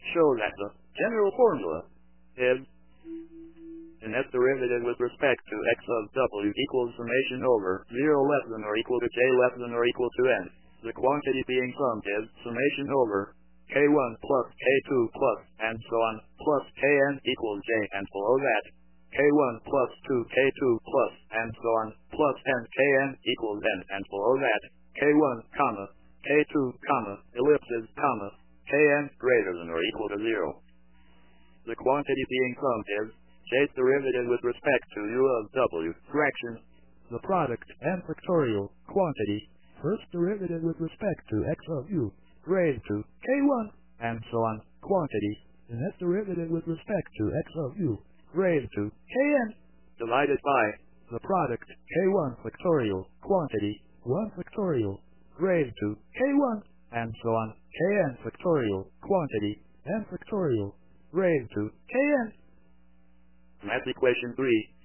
show that the general formula is an S derivative with respect to x of w equals summation over 0 less than or equal to j less than or equal to n. The quantity being summed is summation over k1 plus k2 plus and so on plus kn equals j, and below that k1 plus 2k2 plus and so on plus n kn equals n, and below that k1 comma k2 comma ellipses comma kn greater than or equal to 0. The quantity being summed is j's derivative with respect to u of w fraction the product n factorial quantity first derivative with respect to x of u raised to k1 and so on quantity the next derivative with respect to x of u raised to kn divided by the product k1 factorial quantity 1 factorial raised to k1 and so on kn factorial quantity n factorial raised to kn. Math equation 3.